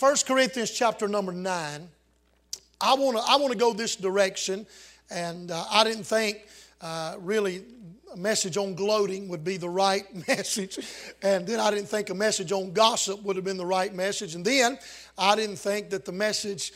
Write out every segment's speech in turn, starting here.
1 Corinthians chapter number 9. I want to go this direction, and I didn't think really a message on gloating would be the right message, and then I didn't think a message on gossip would have been the right message, and then I didn't think that the message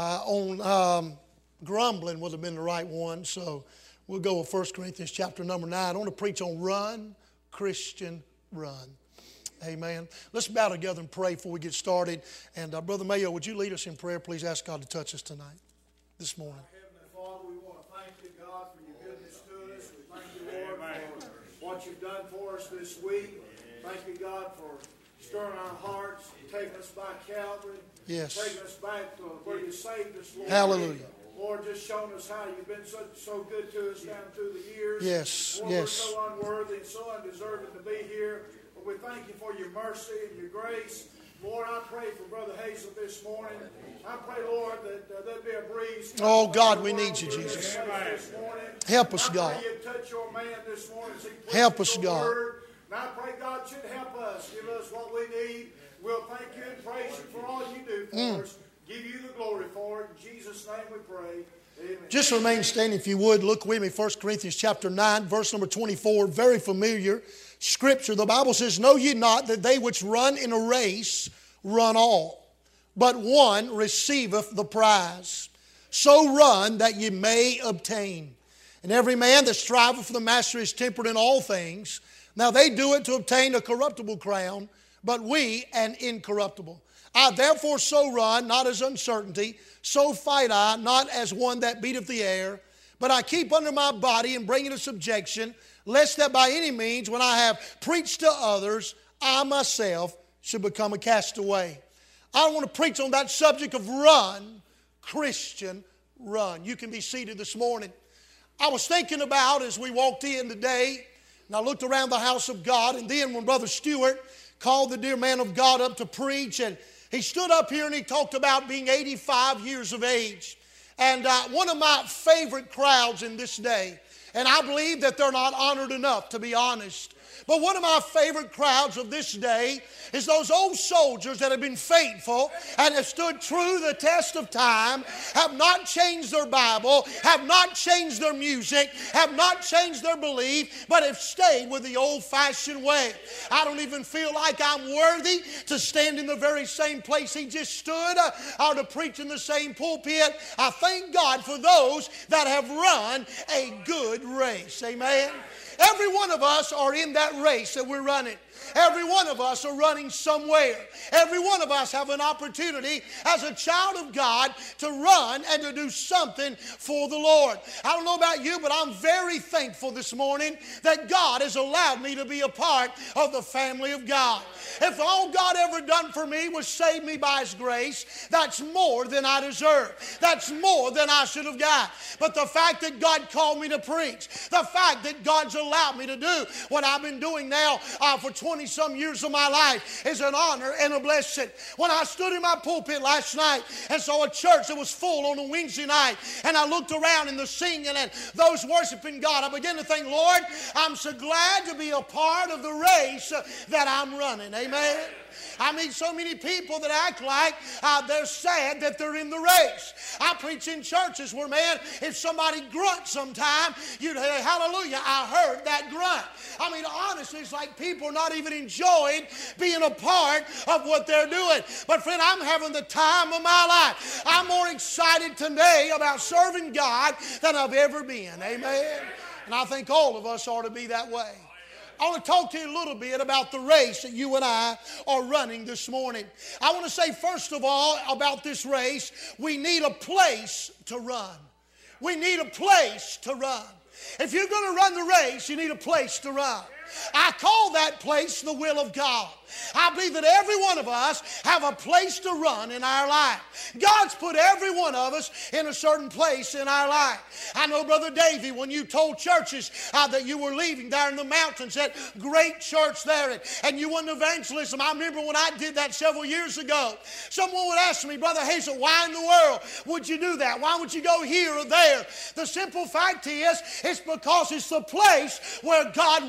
on grumbling would have been the right one. So we'll go with 1 Corinthians chapter number 9. I want to preach on run, Christian, run. Amen. Let's bow together and pray before we get started. And Brother Mayo, would you lead us in prayer? Please ask God to touch us tonight, this morning. Heavenly Father, we want to thank you, God, for your goodness to us. We thank you, Lord, for what you've done for us this week. Thank you, God, for stirring our hearts, taking us by Calvary, Yes. taking us back to where you saved us, Lord. Hallelujah. Lord, just showing us how you've been so good to us down through the years. Yes, Lord, yes. we're so unworthy and so undeserving to be here. But we thank you for your mercy and your grace. Lord, I pray for Brother Hazel this morning. I pray, Lord, that there'll be a breeze. Oh, God, we need you, Jesus. This morning. Help us, God. I pray you touch your man this morning. As he preaches Help us, your God. word. And I pray God should help us. Give us what we need. We'll thank you and praise you for all you do for us. Give you the glory for it. In Jesus' name we pray. Amen. Just remain standing if you would. Look with me, 1 Corinthians chapter 9, verse number 24. Very familiar scripture. The Bible says, "Know ye not that they which run in a race run all, but one receiveth the prize. So run that ye may obtain. And every man that striveth for the master is temperate in all things. Now they do it to obtain a corruptible crown, but we an incorruptible. I therefore so run, not as uncertainty, so fight I, not as one that beateth the air, but I keep under my body and bring it to subjection, lest that by any means, when I have preached to others, I myself should become a castaway." I want to preach on that subject of run, Christian, run. You can be seated this morning. I was thinking about as we walked in today, and I looked around the house of God, and then when Brother Stewart called the dear man of God up to preach, and he stood up here and he talked about being 85 years of age. And one of my favorite crowds in this day, and I believe that they're not honored enough, to be honest. But one of my favorite crowds of this day is those old soldiers that have been faithful and have stood true to the test of time, have not changed their Bible, have not changed their music, have not changed their belief, but have stayed with the old-fashioned way. I don't even feel like I'm worthy to stand in the very same place he just stood or to preach in the same pulpit. I thank God for those that have run a good race. Amen. Every one of us are in that race that we're running. Every one of us are running somewhere. Every one of us have an opportunity as a child of God to run and to do something for the Lord. I don't know about you, but I'm very thankful this morning that God has allowed me to be a part of the family of God. If all God ever done for me was save me by His grace, that's more than I deserve. That's more than I should have got. But the fact that God called me to preach, the fact that God's allowed me to do what I've been doing now for 20-some years of my life is an honor and a blessing. When I stood in my pulpit last night and saw a church that was full on a Wednesday night, and I looked around in the singing and those worshiping God, I began to think, Lord, I'm so glad to be a part of the race that I'm running. Amen. I meet so many people that act like they're sad that they're in the race. I preach in churches where, man, if somebody grunts sometime, you'd say, hallelujah, I heard that grunt. I mean, honestly, it's like people are not even enjoying being a part of what they're doing. But friend, I'm having the time of my life. I'm more excited today about serving God than I've ever been. Amen. And I think all of us ought to be that way. I want to talk to you a little bit about the race that you and I are running this morning. I want to say, first of all, about this race, we need a place to run. We need a place to run. If you're going to run the race, you need a place to run. I call that place the will of God. I believe that every one of us have a place to run in our life. God's put every one of us in a certain place in our life. I know, Brother Davey, when you told churches that you were leaving there in the mountains, that great church there, and you went to evangelism. I remember when I did that several years ago. Someone would ask me, Brother Hazel, why in the world would you do that? Why would you go here or there? The simple fact is, it's because it's the place where God wants us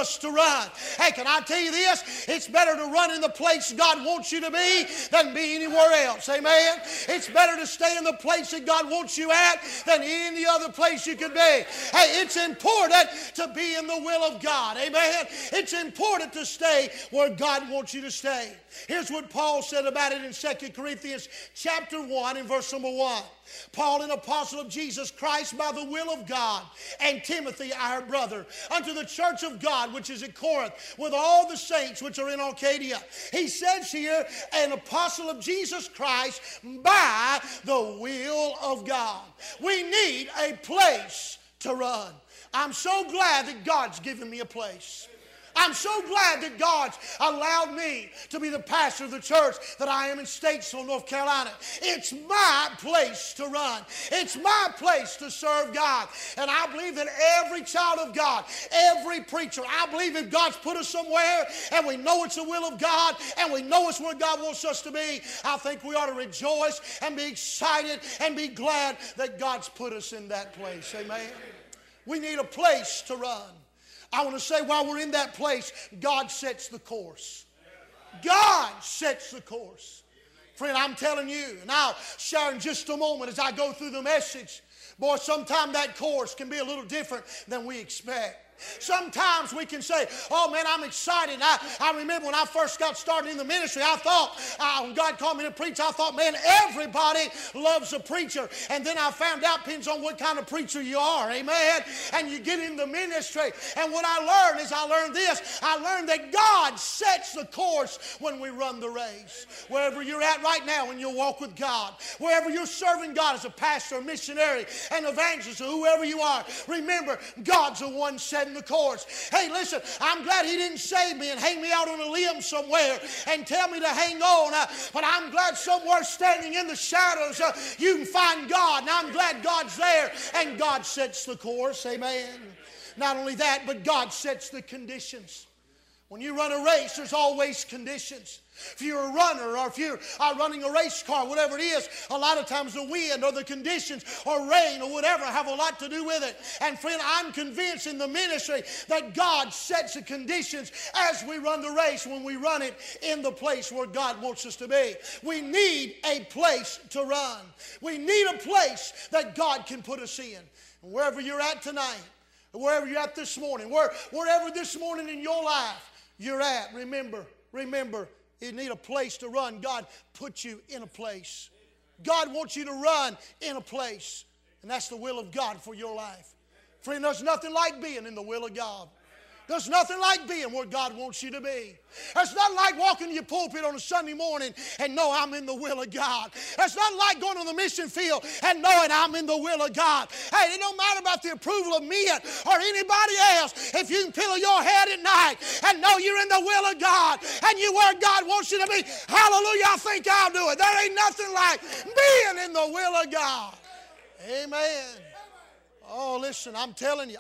us to run. Hey, can I tell you this? It's better to run in the place God wants you to be than be anywhere else. Amen? It's better to stay in the place that God wants you at than any other place you could be. Hey, it's important to be in the will of God. Amen? It's important to stay where God wants you to stay. Here's what Paul said about it in 2 Corinthians chapter 1 and verse number 1. Paul, an apostle of Jesus Christ by the will of God, and Timothy, our brother, unto the church of God which is at Corinth, with all the saints which are in Arcadia. He says here, an apostle of Jesus Christ by the will of God. We need a place to run. I'm so glad that God's given me a place. I'm so glad that God's allowed me to be the pastor of the church that I am in Statesville, North Carolina. It's my place to run. It's my place to serve God. And I believe that every child of God, every preacher, I believe if God's put us somewhere and we know it's the will of God and we know it's where God wants us to be, I think we ought to rejoice and be excited and be glad that God's put us in that place. Amen. We need a place to run. I want to say while we're in that place, God sets the course. God sets the course. Friend, I'm telling you, and I'll share in just a moment as I go through the message, boy, sometimes that course can be a little different than we expect. Sometimes we can say, oh man, I'm excited. I remember when I first got started in the ministry, I thought, when God called me to preach, I thought, man, everybody loves a preacher. And then I found out, depends on what kind of preacher you are, amen? And you get in the ministry. And what I learned is I learned that God sets the course when we run the race. Wherever you're at right now in your walk with God, wherever you're serving God as a pastor, a missionary, an evangelist, or whoever you are, remember, God's the one setting the course. Hey, listen, I'm glad He didn't save me and hang me out on a limb somewhere and tell me to hang on, but I'm glad somewhere standing in the shadows you can find God, and I'm glad God's there, and God sets the course. Amen. Not only that, but God sets the conditions. When you run a race, there's always conditions. If you're a runner or if you're running a race car, whatever it is, a lot of times the wind or the conditions or rain or whatever have a lot to do with it. And friend, I'm convinced in the ministry that God sets the conditions as we run the race when we run it in the place where God wants us to be. We need a place to run. We need a place that God can put us in. And wherever you're at tonight, wherever you're at this morning, wherever this morning in your life you're at, remember, you need a place to run. God put you in a place. God wants you to run in a place. And that's the will of God for your life. Friend, there's nothing like being in the will of God. There's nothing like being where God wants you to be. There's nothing like walking to your pulpit on a Sunday morning and know I'm in the will of God. There's nothing like going to the mission field and knowing I'm in the will of God. Hey, it don't matter about the approval of me or anybody else. If you can pillow your head at night and know you're in the will of God and you're where God wants you to be, hallelujah, I think I'll do it. There ain't nothing like being in the will of God. Amen. Oh, listen, I'm telling you.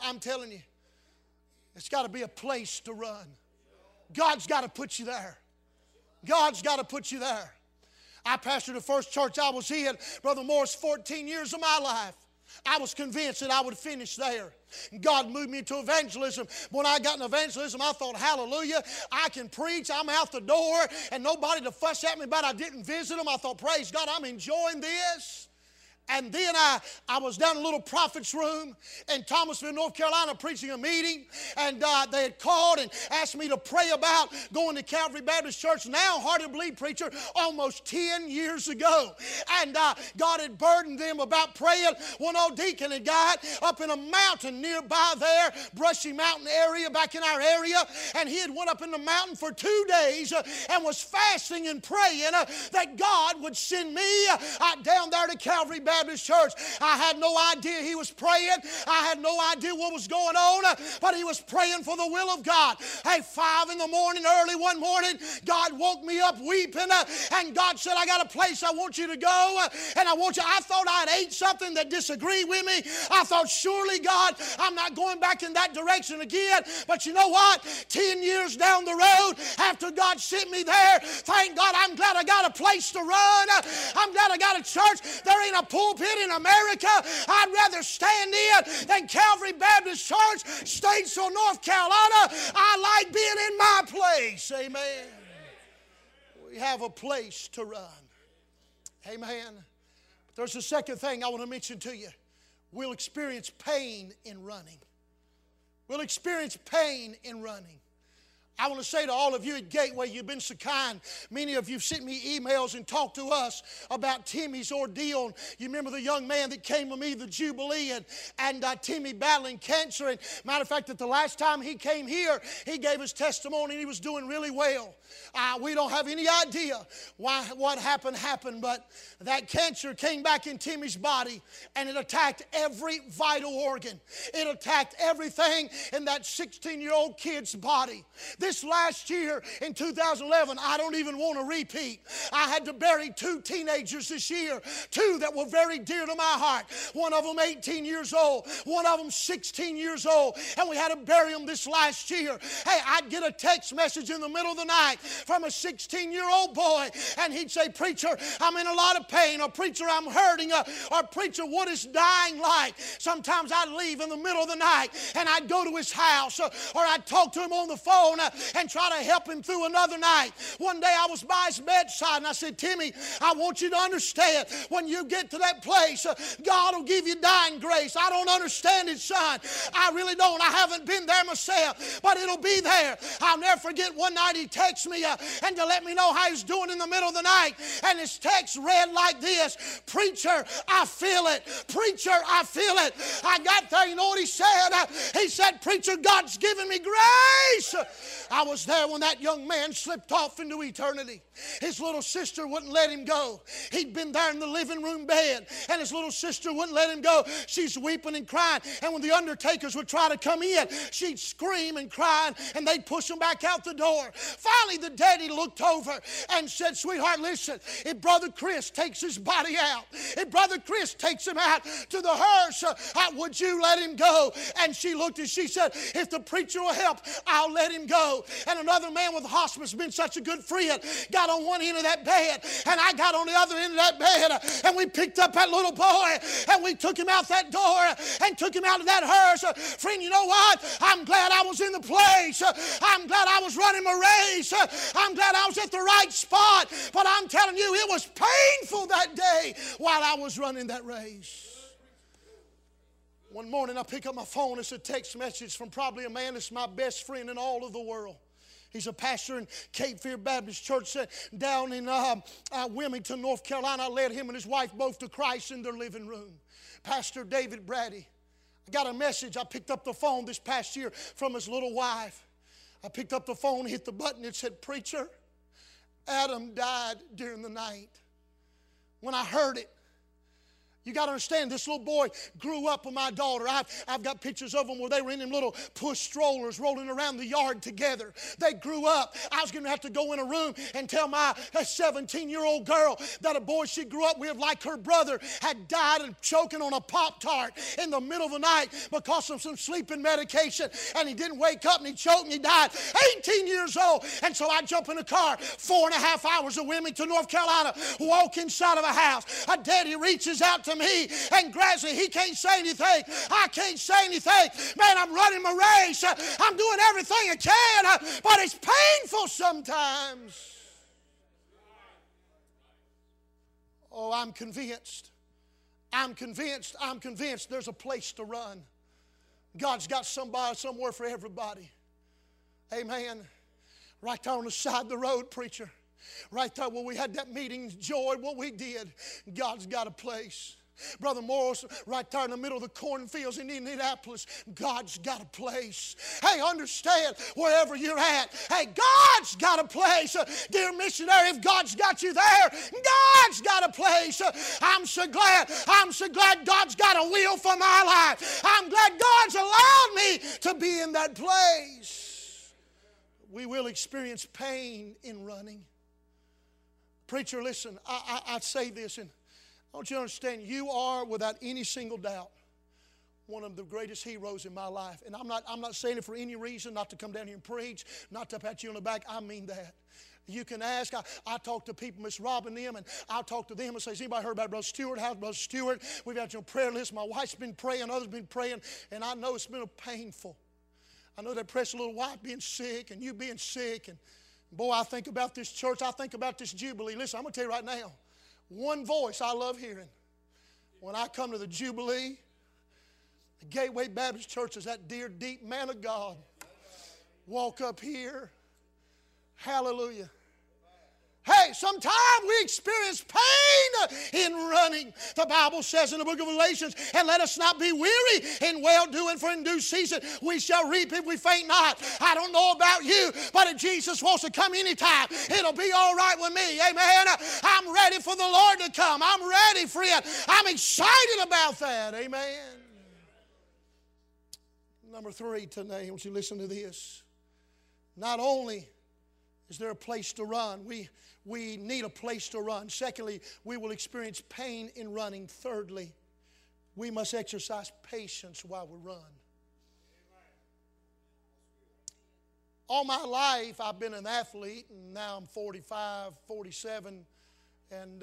It's got to be a place to run. God's got to put you there. God's got to put you there. I pastored the first church I was in, Brother Morris, 14 years of my life. I was convinced that I would finish there. God moved me into evangelism. When I got in evangelism, I thought, hallelujah, I can preach. I'm out the door and nobody to fuss at me about I didn't visit them. I thought, praise God, I'm enjoying this. And then I was down in a little prophet's room in Thomasville, North Carolina, preaching a meeting. And they had called and asked me to pray about going to Calvary Baptist Church, now Hard to Believe preacher, almost 10 years ago. And God had burdened them about praying. One old deacon had got up in a mountain nearby there, Brushy Mountain area, back in our area. And he had went up in the mountain for 2 days and was fasting and praying that God would send me down there to Calvary Baptist Church. I had no idea he was praying. I had no idea what was going on, but he was praying for the will of God. Hey, 5 in the morning, early one morning, God woke me up weeping, and God said, I got a place I want you to go, and I thought I'd ate something that disagreed with me. I thought, surely, God, I'm not going back in that direction again. But you know what? 10 years down the road, after God sent me there, thank God, I'm glad I got a place to run. I'm glad I got a church. There ain't a pulpit in America I'd rather stand in than Calvary Baptist Church, Statesville, North Carolina. I like being in my place. Amen. We have a place to run. Amen. But there's a second thing I want to mention to you. We'll experience pain in running. We'll experience pain in running. I want to say to all of you at Gateway, you've been so kind. Many of you have sent me emails and talked to us about Timmy's ordeal. You remember the young man that came to me, the Jubilee, and Timmy battling cancer. And matter of fact, that the last time he came here, he gave his testimony and he was doing really well. We don't have any idea what happened, but that cancer came back in Timmy's body and it attacked every vital organ. It attacked everything in that 16-year-old kid's body. This last year in 2011, I don't even want to repeat. I had to bury 2 teenagers this year, 2 that were very dear to my heart. One of them 18 years old, one of them 16 years old, and we had to bury them this last year. Hey, I'd get a text message in the middle of the night from a 16-year-old boy, and he'd say, "Preacher, I'm in a lot of pain," or "Preacher, I'm hurting," or "Preacher, what is dying like?" Sometimes I'd leave in the middle of the night, and I'd go to his house, or I'd talk to him on the phone and try to help him through another night. One day I was by his bedside, and I said, "Timmy, I want you to understand, when you get to that place, God will give you dying grace. I don't understand it, son. I really don't. I haven't been there myself, but it'll be there." I'll never forget one night he texted me and to let me know how he's doing in the middle of the night. And his text read like this: "Preacher, I feel it. Preacher, I feel it." I got there, you know what he said? He said, "Preacher, God's given me grace." I was there when that young man slipped off into eternity. His little sister wouldn't let him go. He'd been there in the living room bed, and his little sister wouldn't let him go. She's weeping and crying, and when the undertakers would try to come in, she'd scream and cry, and they'd push him back out the door. Finally, the daddy looked over and said, "Sweetheart, listen, if Brother Chris takes his body out, if Brother Chris takes him out to the hearse, would you let him go?" And she looked and she said, "If the preacher will help, I'll let him go." And another man with hospice, been such a good friend, got on one end of that bed, and I got on the other end of that bed, and we picked up that little boy, and we took him out that door and took him out of that hearse. Friend, you know what? I'm glad I was in the place. I'm glad I was running my race. I'm glad I was at the right spot. But I'm telling you, it was painful that day while I was running that race. One morning I pick up my phone. It's a text message from probably a man that's my best friend in all of the world. He's a pastor in Cape Fear Baptist Church down in Wilmington, North Carolina. I led him and his wife both to Christ in their living room. Pastor David Brady. I got a message. I picked up the phone this past year from his little wife. I picked up the phone, hit the button. It said, "Preacher, Adam died during the night." When I heard it, you got to understand, this little boy grew up with my daughter. I've got pictures of them where they were in them little push strollers rolling around the yard together. They grew up. I was going to have to go in a room and tell my 17-year-old girl that a boy she grew up with, like her brother, had died and choking on a Pop-Tart in the middle of the night because of some sleeping medication. And he didn't wake up and he choked and he died. 18 years old. And so I jump in a car, 4.5 hours of Wilmington, North Carolina, walk inside of a house. A daddy reaches out to me and grabs me. He can't say anything. I can't say anything. Man, I'm running my race. I'm doing everything I can, but it's painful sometimes. Oh, I'm convinced. I'm convinced there's a place to run. God's got somebody somewhere for everybody. Amen. Right there on the side of the road, preacher. Right there where we had that meeting, joy, what we did. God's got a place. Brother Morris, right there in the middle of the cornfields in Indianapolis, God's got a place. Hey, understand, wherever you're at, hey, God's got a place. Dear missionary, if God's got you there, God's got a place. I'm so glad God's got a will for my life. I'm glad God's allowed me to be in that place. We will experience pain in running. Preacher, listen, I say this, and I want you to understand, you are, without any single doubt, one of the greatest heroes in my life. And I'm not saying it for any reason, not to come down here and preach, not to pat you on the back. I mean that. You can ask. I talk to people, Miss Robin, them, and I'll talk to them and say, has anybody heard about Brother Stewart? How's Brother Stewart? We've got your prayer list. My wife's been praying, others been praying, and I know it's been painful. I know that precious little wife being sick and you being sick. And boy, I think about this church. I think about this Jubilee. Listen, I'm going to tell you right now, one voice I love hearing. When I come to the Jubilee, the Gateway Baptist Church is that dear, deep man of God. Walk up here. Hallelujah. Hey, sometimes we experience pain in running. The Bible says in the book of Galatians, and let us not be weary in well-doing, for in due season we shall reap if we faint not. I don't know about you, but if Jesus wants to come anytime, it'll be all right with me. Amen. I'm ready for the Lord to come. I'm ready, friend. I'm excited about that. Amen. Number 3 today, I want you to listen to this. Not only is there a place to run, we need a place to run. Secondly, we will experience pain in running. Thirdly, we must exercise patience while we run. All my life, I've been an athlete, and now I'm 45, 47, and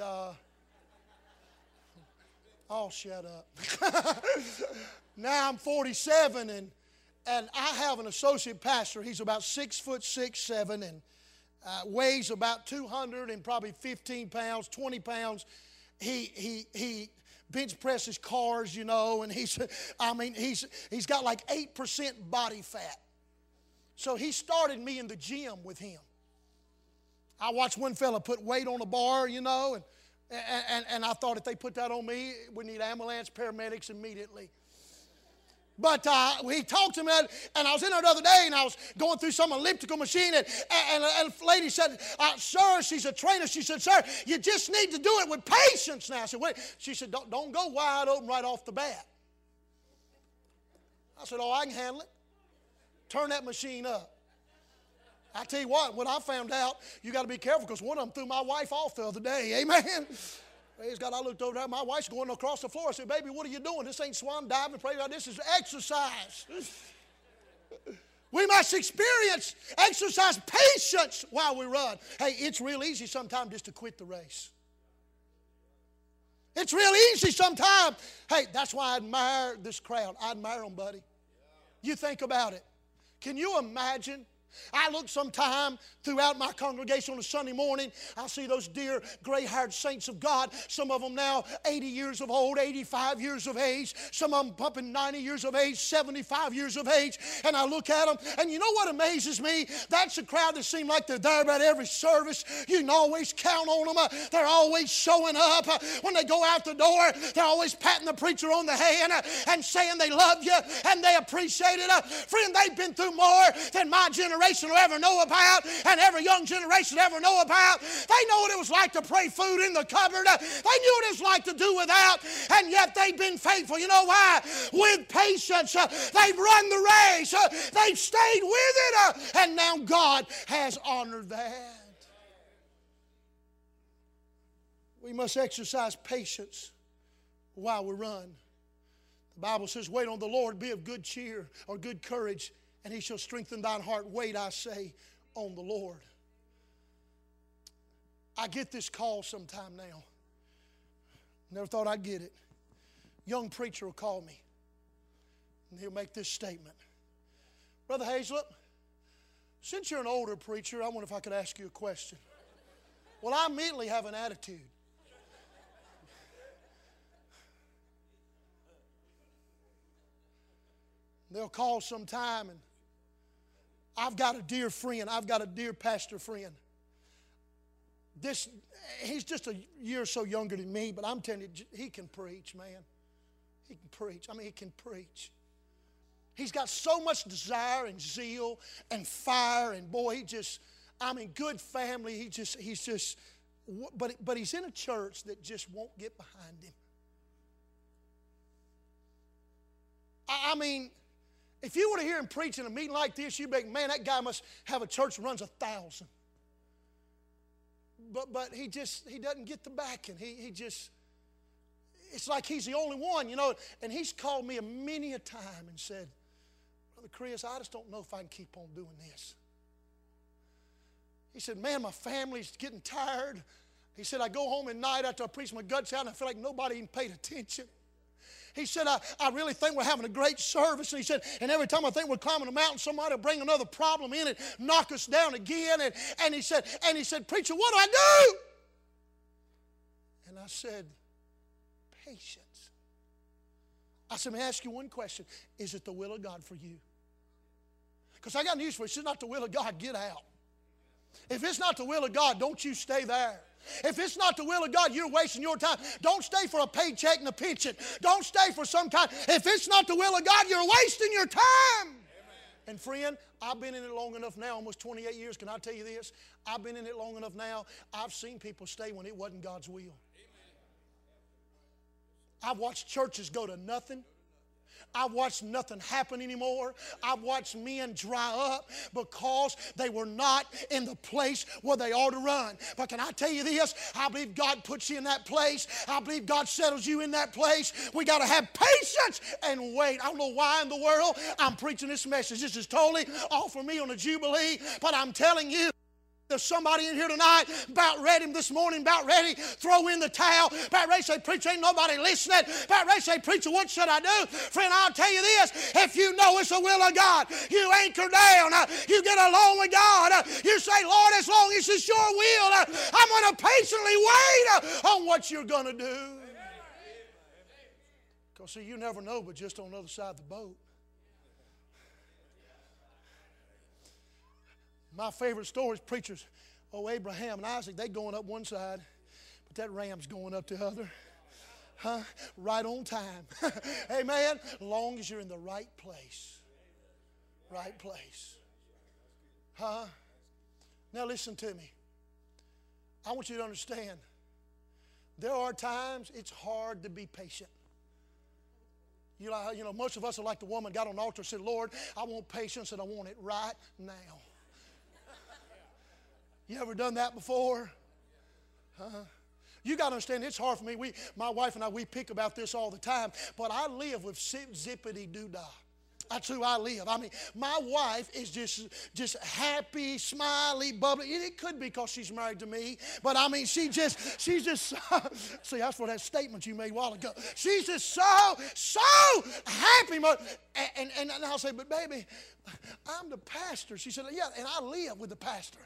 oh, shut up. Now I'm 47, and I have an associate pastor. He's about 6'6", 7", and weighs about 200 and probably 15 pounds, 20 pounds. He bench presses cars, you know, and he's got like 8% body fat. So he started me in the gym with him. I watched one fella put weight on a bar, you know, and I thought if they put that on me, we need ambulance, paramedics immediately. But he talked to me, and I was in there the other day, and I was going through some elliptical machine, and a lady said, sir, she's a trainer. She said, sir, you just need to do it with patience now. I said, wait. She said, don't go wide open right off the bat. I said, oh, I can handle it. Turn that machine up. I tell you what, when I found out, you got to be careful, because one of them threw my wife off the other day. Amen. Praise God, I looked over there. My wife's going across the floor. I said, baby, what are you doing? This ain't swan diving. Praise God, this is exercise. We must exercise patience while we run. Hey, it's real easy sometimes just to quit the race. It's real easy sometimes. Hey, that's why I admire this crowd. I admire them, buddy. You think about it. Can you imagine? I look sometime throughout my congregation on a Sunday morning. I see those dear gray-haired saints of God. Some of them now 80 years of old, 85 years of age. Some of them pumping 90 years of age, 75 years of age. And I look at them, and you know what amazes me? That's a crowd that seems like they're there about every service. You can always count on them. They're always showing up. When they go out the door, they're always patting the preacher on the hand and saying they love you and they appreciate it. Friend, they've been through more than my generation will ever know about, and every young generation ever know about. They know what it was like to pray food in the cupboard. They knew what it was like to do without, and yet they've been faithful. You know why? With patience. They've run the race. They've stayed with it, and now God has honored that. We must exercise patience while we run. The Bible says, wait on the Lord, be of good cheer or good courage, and He shall strengthen thine heart. Wait, I say, on the Lord. I get this call sometime now. Never thought I'd get it. Young preacher will call me, and he'll make this statement. Brother Hazlett, since you're an older preacher, I wonder if I could ask you a question. Well, I immediately have an attitude. They'll call sometime, and I've got a dear friend. I've got a dear pastor friend. He's just a year or so younger than me, but I'm telling you, he can preach, man. He can preach. I mean, he can preach. He's got so much desire and zeal and fire, and boy, good family. But he's in a church that just won't get behind him. I mean, if you were to hear him preach in a meeting like this, you'd be like, man, that guy must have a church that runs 1,000. But he doesn't get the backing. It's like he's the only one, you know. And he's called me many a time and said, Brother Chris, I just don't know if I can keep on doing this. He said, man, my family's getting tired. He said, I go home at night after I preach my guts out and I feel like nobody even paid attention. He said, I really think we're having a great service. And he said, and every time I think we're climbing a mountain, somebody will bring another problem in and knock us down again. And he said, preacher, what do I do? And I said, patience. I said, let me ask you one question. Is it the will of God for you? Because I got news for you. If it's not the will of God, get out. If it's not the will of God, don't you stay there. If it's not the will of God, you're wasting your time. Don't stay for a paycheck and a pension. Don't stay for some kind. If it's not the will of God, you're wasting your time. Amen. And friend, I've been in it long enough now, almost 28 years. Can I tell you this? I've been in it long enough now. I've seen people stay when it wasn't God's will. I've watched churches go to nothing. I've watched nothing happen anymore. I've watched men dry up because they were not in the place where they ought to run. But can I tell you this? I believe God puts you in that place. I believe God settles you in that place. We got to have patience and wait. I don't know why in the world I'm preaching this message. This is totally off for me on a Jubilee, but I'm telling you, there's somebody in here tonight about ready this morning, about ready throw in the towel, about ready to say, preacher, ain't nobody listening, about ready to say, preacher, what should I do? Friend, I'll tell you this, if you know it's the will of God, you anchor down, you get along with God, you say, Lord, as long as it's your will, I'm going to patiently wait on what you're going to do. Because see, you never know but just on the other side of the boat. My favorite story is preachers, Abraham and Isaac, they going up one side, but that ram's going up the other. Huh? Right on time. Amen? Long as you're in the right place. Right place. Huh? Now listen to me. I want you to understand, there are times it's hard to be patient. You know, most of us are like the woman got on the altar and said, Lord, I want patience and I want it right now. You ever done that before? You got to understand, it's hard for me. My wife and I, we pick about this all the time, but I live with zippity-doo-dah. That's who I live. I mean, my wife is just happy, smiley, bubbly. It could be because she's married to me, but I mean, she's just, see, that's for that statement you made a while ago. She's just so happy. And I'll say, but baby, I'm the pastor. She said, yeah, and I live with the pastor.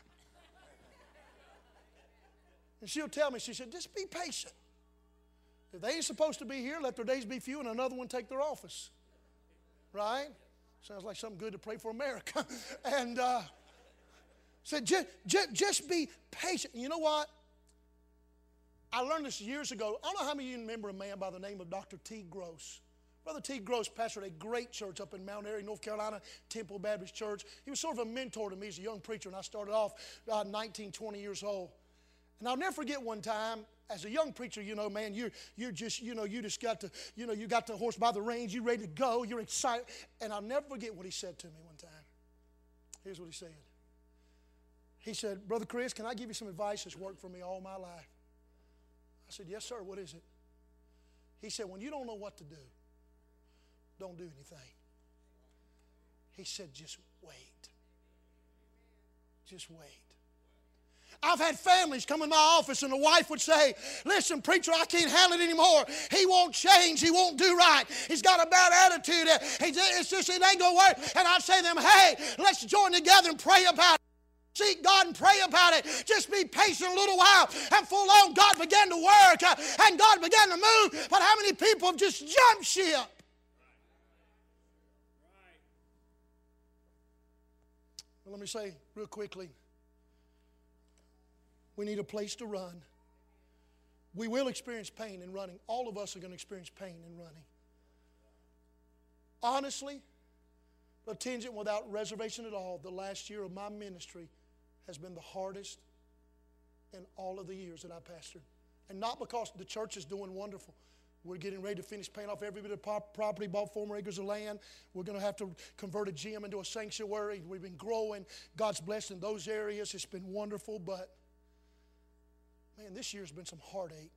And she'll tell me, she said, just be patient. If they ain't supposed to be here, let their days be few and another one take their office. Right? Sounds like something good to pray for America. And said, just be patient. You know what? I learned this years ago. I don't know how many of you remember a man by the name of Dr. T. Gross. Brother T. Gross pastored a great church up in Mount Airy, North Carolina, Temple Baptist Church. He was sort of a mentor to me as a young preacher, and I started off 19, 20 years old. And I'll never forget one time, as a young preacher, you know, man, you just got to, you got the horse by the reins, you're ready to go, you're excited. And I'll never forget what he said to me one time. Here's what he said. He said, Brother Chris, can I give you some advice that's worked for me all my life? I said, yes, sir, what is it? He said, when you don't know what to do, don't do anything. He said, just wait. Just wait. I've had families come in my office and the wife would say, listen, preacher, I can't handle it anymore. He won't change. He won't do right. He's got a bad attitude. It's just, it ain't going to work. And I'd say to them, hey, let's join together and pray about it. Seek God and pray about it. Just be patient a little while. And full on, God began to work and God began to move. But how many people have just jumped ship? Well, let me say real quickly, we need a place to run. We will experience pain in running. All of us are going to experience pain in running. Honestly, a tangent without reservation at all, the last year of my ministry has been the hardest in all of the years that I pastored. And not because the church is doing wonderful. We're getting ready to finish paying off every bit of property, bought 4 more acres of land. We're going to have to convert a gym into a sanctuary. We've been growing. God's blessed in those areas. It's been wonderful, but man, this year's been some heartache.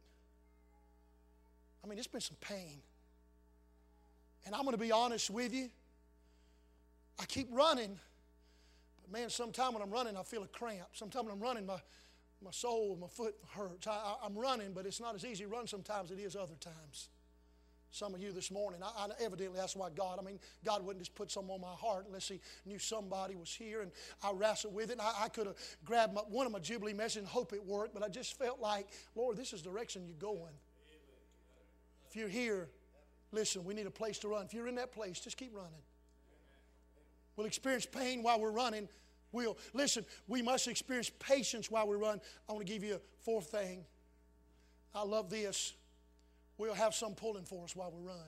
I mean, it's been some pain. And I'm going to be honest with you. I keep running, Man, sometimes when I'm running, I feel a cramp. Sometimes when I'm running, my soul, my foot hurts. I'm running, but it's not as easy to run sometimes as it is other times. Some of you this morning, evidently that's why God wouldn't just put something on my heart unless He knew somebody was here, and I wrestled with it. And I could have grabbed one of my Jubilee messages and hope it worked, but I just felt like, Lord, this is the direction you're going. If you're here, listen, we need a place to run. If you're in that place, just keep running. We'll experience pain while we're running. Listen, we must experience patience while we run. I want to give you a fourth thing. I love this. We'll have some pulling for us while we run.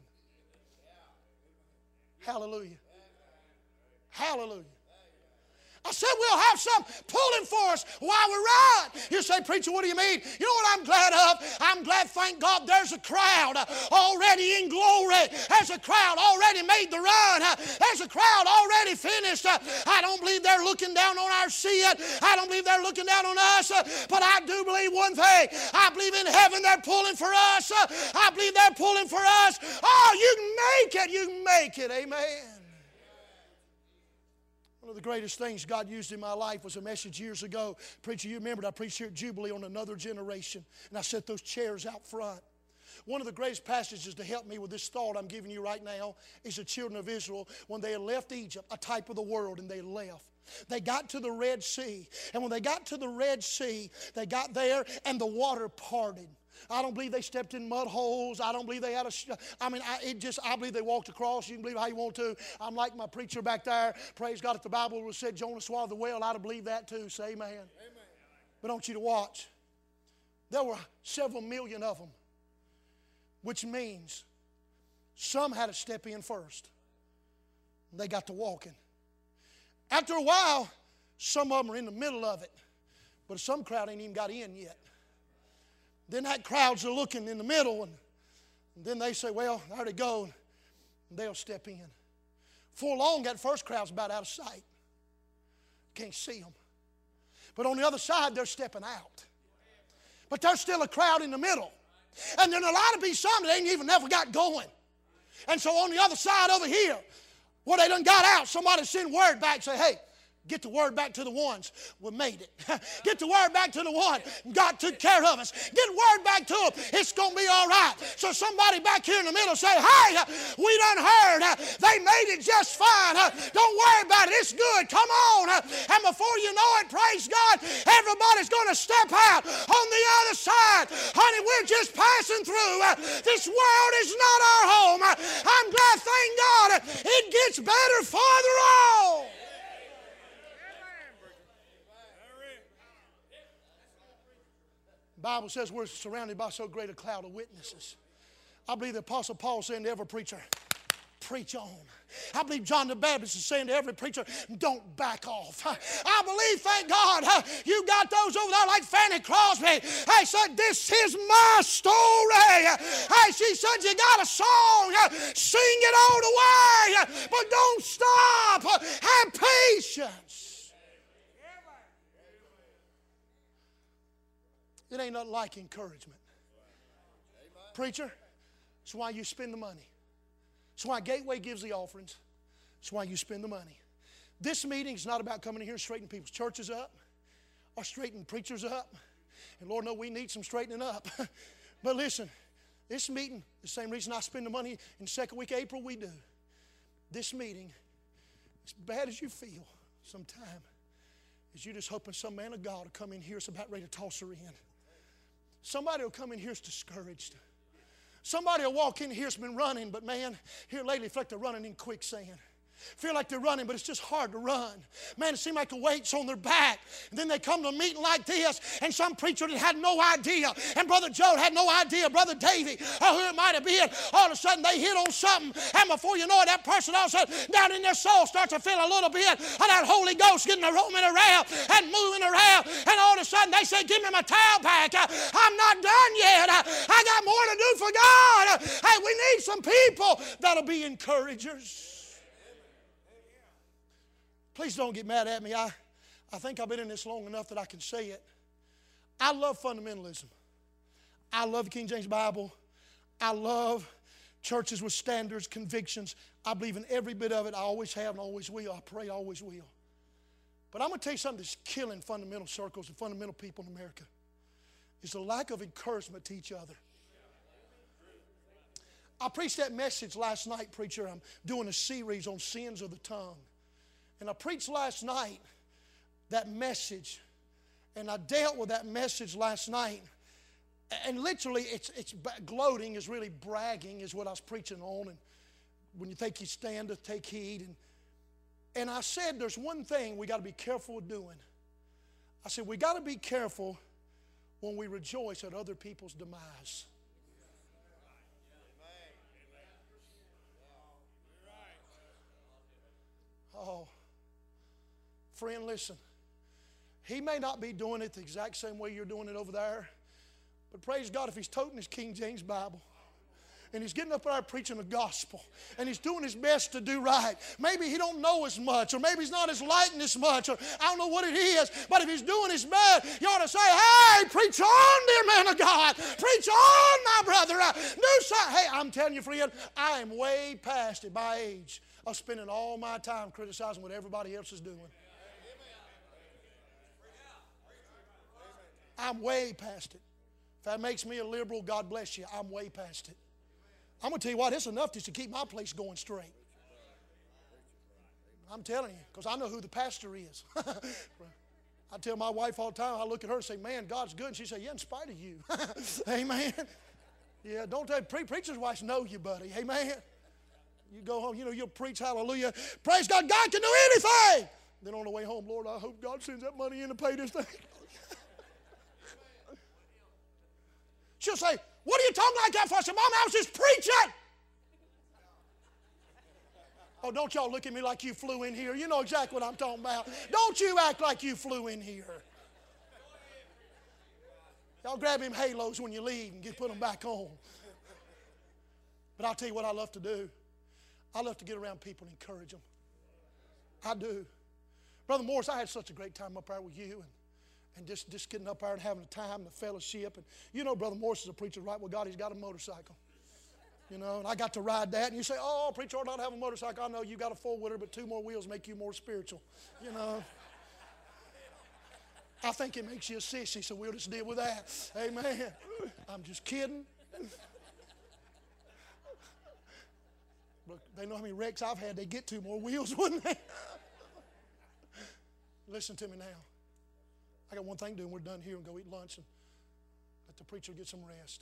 Hallelujah. Hallelujah. I said we'll have some pulling for us while we run. You say, preacher, what do you mean? You know what I'm glad of? I'm glad, thank God, there's a crowd already in glory. There's a crowd already made the run. There's a crowd already finished. I don't believe they're looking down on our seat. I don't believe they're looking down on us. But I do believe one thing. I believe in heaven they're pulling for us. I believe they're pulling for us. Oh, you can make it. You can make it. Amen. One of the greatest things God used in my life was a message years ago. Preacher, you remembered I preached here at Jubilee on another generation, and I set those chairs out front. One of the greatest passages to help me with this thought I'm giving you right now is the children of Israel when they had left Egypt, a type of the world, and they left. They got to the Red Sea, and when they got to the Red Sea, they got there, and the water parted. I don't believe they stepped in mud holes. I don't believe they had I believe they walked across. You can believe how you want to. I'm like my preacher back there. Praise God, if the Bible would have said Jonah swallowed the whale, I'd have believed that too. Say amen. Amen. But I want you to watch. There were several million of them, which means some had to step in first. They got to walking. After a while, some of them are in the middle of it, but some crowd ain't even got in yet. Then that crowds are looking in the middle, and then they say, well, there they go, and they'll step in. Before long, that first crowd's about out of sight. Can't see them. But on the other side, they're stepping out. But there's still a crowd in the middle. And then a lot of be some that ain't even never got going. And so on the other side over here, where they done got out, somebody send word back, say, hey, get the word back to the ones. We made it. Get the word back to the one. God took care of us. Get word back to them. It's going to be all right. So somebody back here in the middle say, hey, we done heard. They made it just fine. Don't worry about it. It's good. Come on. And before you know it, praise God, everybody's going to step out on the other side. Honey, we're just passing through. This world is not our home. I'm glad, thank God, it gets better farther on. The Bible says we're surrounded by so great a cloud of witnesses. I believe the Apostle Paul is saying to every preacher, preach on. I believe John the Baptist is saying to every preacher, don't back off. I believe, thank God, you got those over there like Fanny Crosby. Hey, said, this is my story. Hey, she said, you got a song. Sing it all the way. But don't stop. Have patience. It ain't nothing like encouragement. Preacher, that's why you spend the money. That's why Gateway gives the offerings. That's why you spend the money. This meeting is not about coming in here and straightening people's churches up or straightening preachers up. And Lord knows we need some straightening up. But listen, this meeting, the same reason I spend the money in the second week of April, we do. This meeting, as bad as you feel sometime, is you just hoping some man of God will come in here that's about ready to toss her in. Somebody will come in here that's discouraged. Somebody will walk in here that's been running, but man, here lately it's like they're running in quicksand. Feel like they're running, but it's just hard to run. Man, it seems like the weight's on their back. And then they come to a meeting like this, and some preacher that had no idea, and Brother Joe had no idea, Brother Davy, or who it might have been, all of a sudden they hit on something, and before you know it, that person all of a sudden down in their soul starts to feel a little bit of that Holy Ghost getting roaming around and moving around, and all of a sudden they say, give me my towel back. I'm not done yet. I got more to do for God. Hey, we need some people that'll be encouragers. Please don't get mad at me. I think I've been in this long enough that I can say it. I love fundamentalism. I love the King James Bible. I love churches with standards, convictions. I believe in every bit of it. I always have and always will. I pray I always will. But I'm going to tell you something that's killing fundamental circles and fundamental people in America. Is the lack of encouragement to each other. I preached that message last night, preacher. I'm doing a series on sins of the tongue. And I preached last night that message. And I dealt with that message last night. And literally, it's gloating is really bragging is what I was preaching on. And when you think you stand to take heed. And I said there's one thing we got to be careful of doing. I said we got to be careful when we rejoice at other people's demise. Oh, friend, listen. He may not be doing it the exact same way you're doing it over there, but praise God if he's toting his King James Bible. And he's getting up there preaching the gospel. And he's doing his best to do right. Maybe he don't know as much. Or maybe he's not as lightened as much. Or I don't know what it is. But if he's doing his best, you ought to say, hey, preach on, dear man of God. Preach on, my brother. Hey, I'm telling you, friend, I am way past at my age of spending all my time criticizing what everybody else is doing. I'm way past it. If that makes me a liberal, God bless you. I'm way past it. I'm going to tell you what, it's enough just to keep my place going straight. I'm telling you, because I know who the pastor is. I tell my wife all the time, I look at her and say, man, God's good. And she say, yeah, in spite of you. Amen. Yeah, don't tell preachers' wives know you, buddy. Amen. You go home, you'll preach hallelujah. Praise God, God can do anything. Then on the way home, Lord, I hope God sends that money in to pay this thing. She'll say, what are you talking like that for? I said, Mom, I was just preaching. Oh, don't y'all look at me like you flew in here. You know exactly what I'm talking about. Don't you act like you flew in here. Y'all grab him halos when you leave and put them back on. But I'll tell you what I love to do. I love to get around people and encourage them. I do. Brother Morris, I had such a great time up there with you and just getting up there and having a time, the fellowship. And Brother Morris is a preacher, right? Well, God, he's got a motorcycle. And I got to ride that. And you say, oh, preacher, I don't have a motorcycle. I know you got a four-wheeler, but 2 more wheels make you more spiritual. I think it makes you a sissy, so we'll just deal with that. Amen. I'm just kidding. Look, they know how many wrecks I've had. They get 2 more wheels, wouldn't they? Listen to me now. I got one thing to do, and we're done here and go eat lunch and let the preacher get some rest.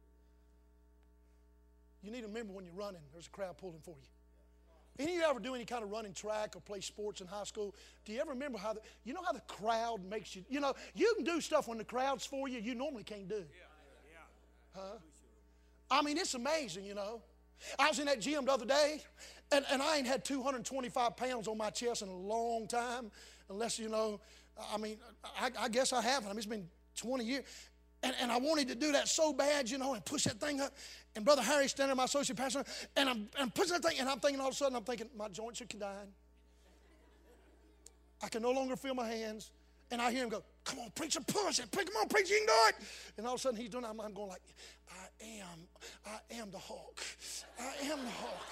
You need to remember when you're running, there's a crowd pulling for you. Any of you ever do any kind of running track or play sports in high school? Do you ever remember how how the crowd makes you, you can do stuff when the crowd's for you normally can't do. Huh? I mean, it's amazing, I was in that gym the other day, and I ain't had 225 pounds on my chest in a long time, unless, I guess I haven't. It's been 20 years. And I wanted to do that so bad, and push that thing up. And Brother Harry's standing there, my associate pastor, and I'm pushing that thing, and I'm thinking all of a sudden, my joints are dying. I can no longer feel my hands. And I hear him go, come on, preacher, push it. Come on, preacher, you can do it. And all of a sudden, he's doing it. I'm going like, I am the Hulk. I am the Hulk.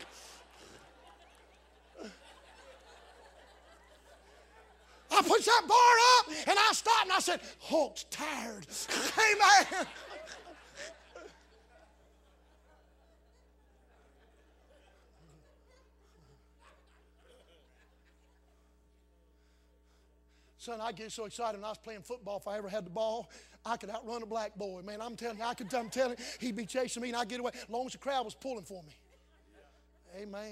I pushed that bar up, and I stopped, and I said, Hulk's tired. Amen. Son, I get so excited when I was playing football. If I ever had the ball, I could outrun a black boy. Man, I'm telling you, I'm telling you, he'd be chasing me, and I'd get away as long as the crowd was pulling for me. Amen.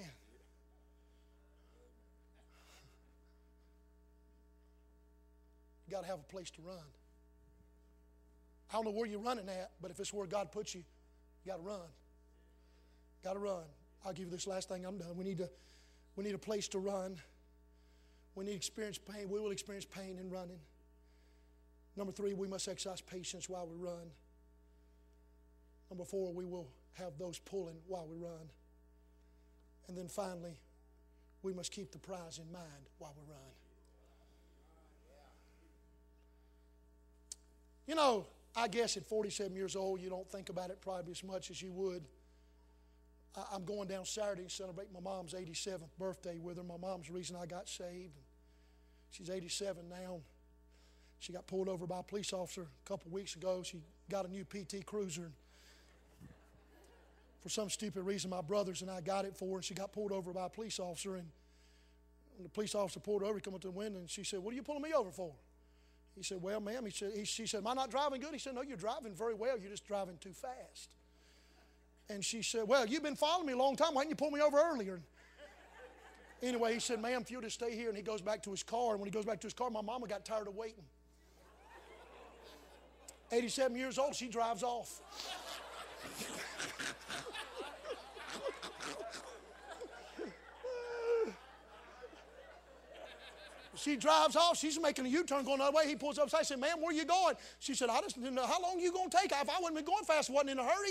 You got to have a place to run. I don't know where you're running at, but if it's where God puts you, you got to run. Got to run. I'll give you this last thing. I'm done. We need a place to run. We need to experience pain. We will experience pain in running. Number 3, we must exercise patience while we run. Number 4, we will have those pulling while we run. And then finally, we must keep the prize in mind while we run. I guess at 47 years old, you don't think about it probably as much as you would. I'm going down Saturday to celebrate my mom's 87th birthday with her. My mom's the reason I got saved. She's 87 now. She got pulled over by a police officer a couple weeks ago. She got a new PT Cruiser. For some stupid reason, my brothers and I got it for her. She got pulled over by a police officer, and when the police officer pulled her over, he came up to the window, and she said, "What are you pulling me over for?" He said, "Well, ma'am," she said, "Am I not driving good?" He said, "No, you're driving very well. You're just driving too fast." And she said, "Well, you've been following me a long time. Why didn't you pull me over earlier?" Anyway, he said, "Ma'am, if you'll just stay here," and he goes back to his car. And when he goes back to his car, my mama got tired of waiting. 87 years old, she drives off. She drives off. She's making a U-turn going the other way. He pulls up. I said, "Ma'am, where are you going?" She said, "I just didn't know how long you going to take. If I wouldn't been going fast, I wasn't in a hurry."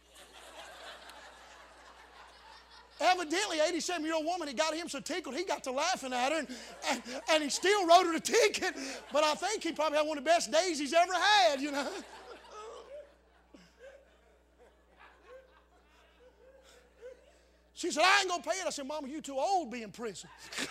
Evidently, 87-year-old woman, it got him so tickled, he got to laughing at her, and he still wrote her the ticket. But I think he probably had one of the best days he's ever had, you know. She said, "I ain't going to pay it." I said, "Mama, you too old to be in prison."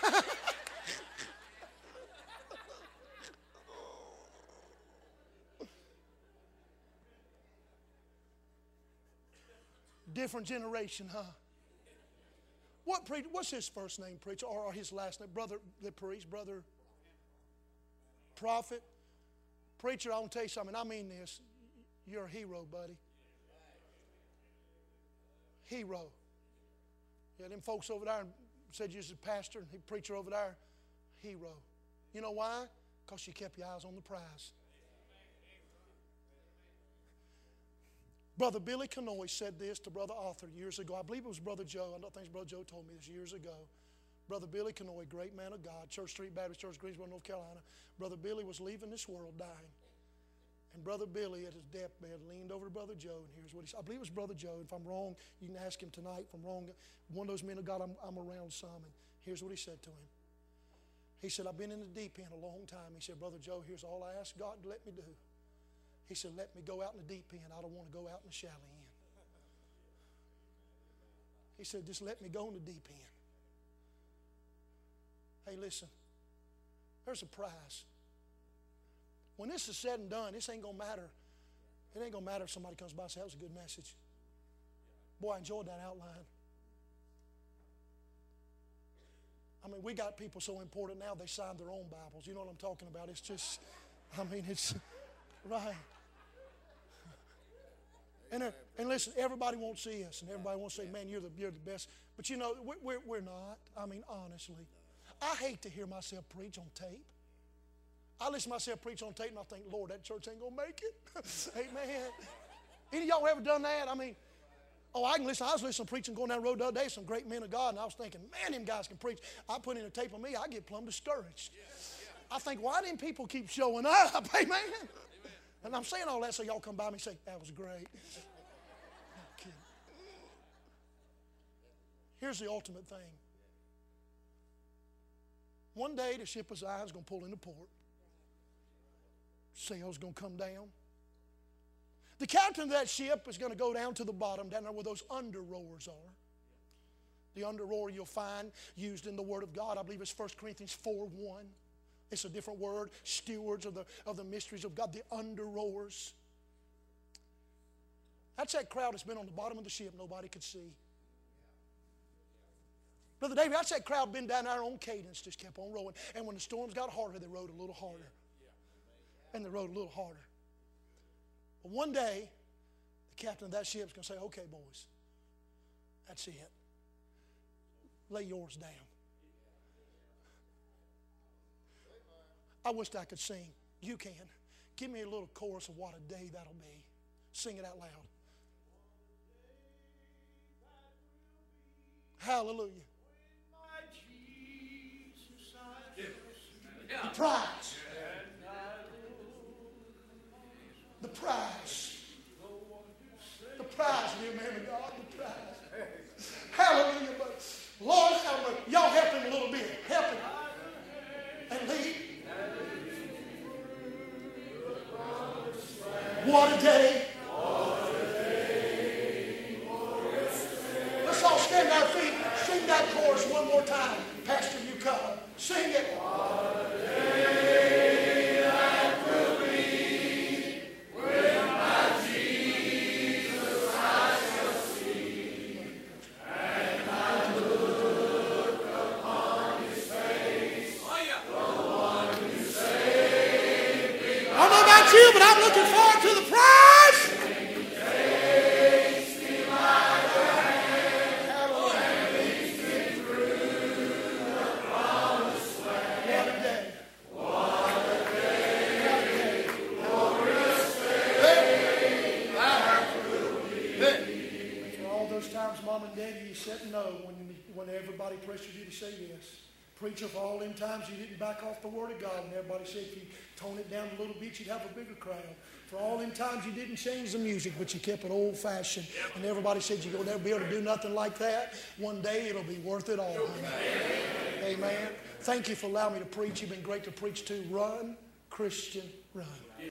Different generation, huh? What's his first name, preacher, or his last name? Brother Prophet. Preacher, I want to tell you something. I mean this. You're a hero, buddy. Hero. Yeah, them folks over there said you was a pastor and a preacher over there. Hero. You know why? Because you kept your eyes on the prize. Brother Billy Canoy said this to Brother Arthur years ago. I believe it was Brother Joe. I don't think Brother Joe told me this years ago. Brother Billy Canoy, great man of God, Church Street Baptist Church, Greensboro, North Carolina. Brother Billy was leaving this world dying. And Brother Billy at his deathbed leaned over to Brother Joe, and here's what he said. I believe it was Brother Joe. If I'm wrong, you can ask him tonight. If I'm wrong, one of those men of God I'm around some. And here's what he said to him. He said, "I've been in the deep end a long time." He said, "Brother Joe, here's all I ask God to let me do." He said, "Let me go out in the deep end. I don't want to go out in the shallow end." He said, "Just let me go in the deep end." Hey, listen, there's a prize. When this is said and done, this ain't going to matter. It ain't going to matter if somebody comes by and says, "That was a good message. Boy, I enjoyed that outline." I mean, we got people so important now, they sign their own Bibles. You know what I'm talking about? It's just, I mean, it's right. And listen, everybody won't see us, and everybody won't say, "Man, you're the best." But you know, we're not. I mean, honestly. I hate to hear myself preach on tape. I listen to myself preach on tape, and I think, "Lord, that church ain't going to make it." Amen. Any of y'all ever done that? I mean, I can listen. I was listening to preaching going down the road the other day, some great men of God, and I was thinking, "Man, them guys can preach." I put in a tape on me, I get plumb discouraged. I think, why didn't people keep showing up? Amen. And I'm saying all that so y'all come by me and say, "That was great." Not kidding. Here's the ultimate thing. One day the ship of Zion is going to pull into port. Sail's going to come down. The captain of that ship is going to go down to the bottom, down there where those under rowers are. The under rower you'll find used in the Word of God. I believe it's 1 Corinthians 4:1. It's a different word. Stewards of the mysteries of God. The under rowers. That's that crowd that's been on the bottom of the ship nobody could see. Brother David, that's that crowd been down there on cadence, just kept on rowing. And when the storms got harder, they rowed a little harder. And they rowed a little harder. But one day, the captain of that ship is going to say, "Okay, boys, that's it. Lay yours down." I wished I could sing. You can. Give me a little chorus of what a day that'll be. Sing it out loud. Hallelujah. The prize. The prize. The prize, dear man of God, the prize. Hallelujah. But Lord, y'all help him a little bit. Help him. And lead. What a day. Let's all stand on our feet. Sing that chorus one more time. Pastor, you come. Sing it. You, but I'm looking forward to the prize. For all those times, Mom and Daddy, you said no when everybody pressured you to say yes. Preacher, for all them times you didn't back off the Word of God, and everybody said if you tone it down a little bit, you'd have a bigger crowd. For all them times you didn't change the music, but you kept it old-fashioned, and everybody said you'll never be able to do nothing like that. One day it'll be worth it all. Amen. Thank you for allowing me to preach. You've been great to preach to. Run, Christian, run.